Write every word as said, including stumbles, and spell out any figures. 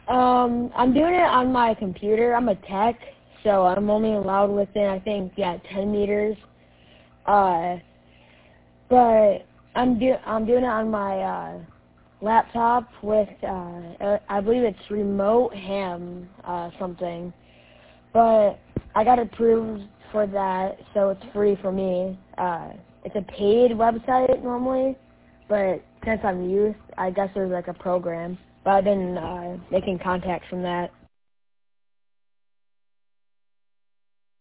Um, I'm doing it on my computer. I'm a tech, so I'm only allowed within, I think, yeah, ten meters. Uh, but I'm do I'm doing it on my uh, laptop with, uh, I believe it's remote ham uh, something. But I got approved for that, so it's free for me. Uh, it's a paid website normally, but since I'm youth, I guess there's like a program. But I've been uh, making contacts from that.